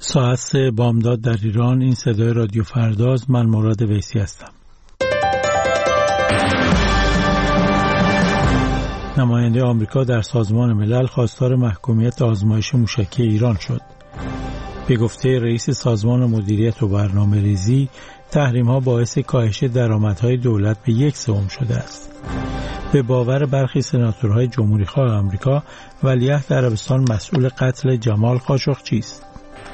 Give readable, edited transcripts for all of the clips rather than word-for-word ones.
ساعت 3 بامداد در ایران. این صدای رادیو فرداست. من مراد ویسی هستم. نماینده آمریکا در سازمان ملل خواستار محکومیت آزمایش موشکی ایران شد. به گفته رئیس سازمان مدیریت و برنامه‌ریزی، تحریم‌ها باعث کاهش درآمدهای دولت به 1/3 شده است. به باور برخی سناتورهای جمهوری‌خواه آمریکا، ولیعهد عربستان مسئول قتل جمال خاشقچی است.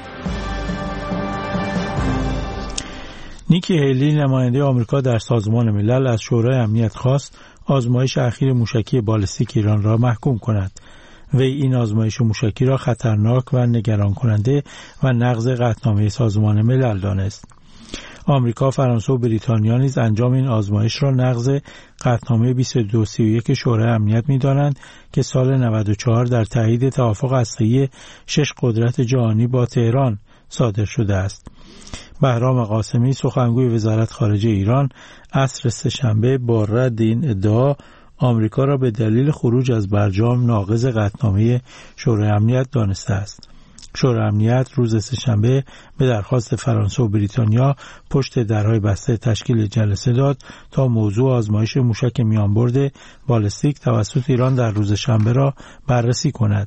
نیکی هیلی، نماینده آمریکا در سازمان ملل، از شورای امنیت خواست آزمایش اخیر موشکی بالستیک ایران را محکوم کند. وی این آزمایش موشکی را خطرناک و نگران کننده و نقض قطعنامه سازمان ملل دانست. آمریکا، فرانسه و بریتانیا نیز انجام این آزمایش را نقض قطعنامه 2231 شورای امنیت می‌دانند که سال 94 در تایید توافق هسته‌ای 6 قدرت جهانی با تهران صادر شده است. بهرام قاسمی، سخنگوی وزارت خارجه ایران، عصر سه‌شنبه با رد این ادعا آمریکا را به دلیل خروج از برجام ناقض قطعنامه شورای امنیت دانسته است. شورای امنیت روز سه‌شنبه به درخواست فرانسه و بریتانیا پشت درهای بسته تشکیل جلسه داد تا موضوع آزمایش موشک میانبرد بالستیک توسط ایران در روز شنبه را بررسی کند.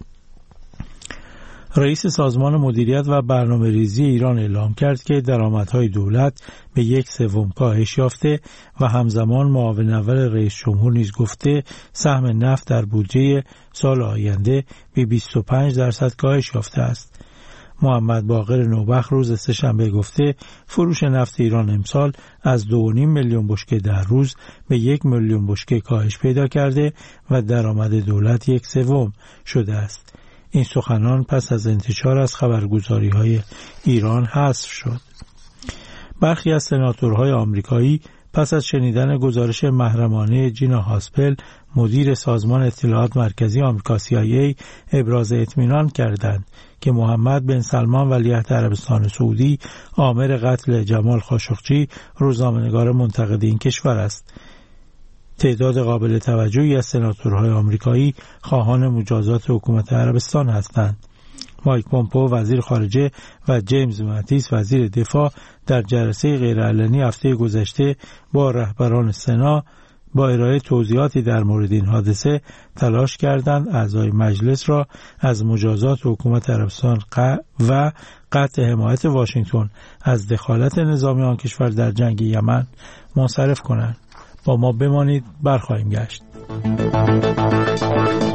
رئیس سازمان مدیریت و برنامه‌ریزی ایران اعلام کرد که درآمدهای دولت به 1/3 کاهش یافته و همزمان معاون اول رئیس جمهور نیز گفته سهم نفت در بودجه سال آینده به 25% کاهش یافته است. محمد باقر نوبخت روز سه‌شنبه گفته فروش نفت ایران امسال از 2.5 میلیون بشکه در روز به 1 میلیون بشکه کاهش پیدا کرده و درآمد دولت 1/3 شده است. این سخنان پس از انتشار از خبرگزاری‌های ایران حذف شد. برخی از سناتورهای آمریکایی پس از شنیدن گزارش محرمانه جینا هاسپل، مدیر سازمان اطلاعات مرکزی آمریکا CIA، ابراز اطمینان کردند که محمد بن سلمان ولیعهد عربستان سعودی آمر قتل جمال خاشقچی روزنامه‌نگار منتقد این کشور است. تعداد قابل توجهی از سناتورهای آمریکایی خواهان مجازات حکومت عربستان هستند. مایک پومپئو وزیر خارجه و جیمز ماتیس وزیر دفاع در جلسه غیرعلنی هفته گذشته با رهبران سنا با ارائه توضیحاتی در مورد این حادثه تلاش کردند اعضای مجلس را از مجازات حکومت عربستان و قطع حمایت واشنگتن از دخالت نظامی آن کشور در جنگ یمن منصرف کنند. با ما بمانید، برخواهیم گشت.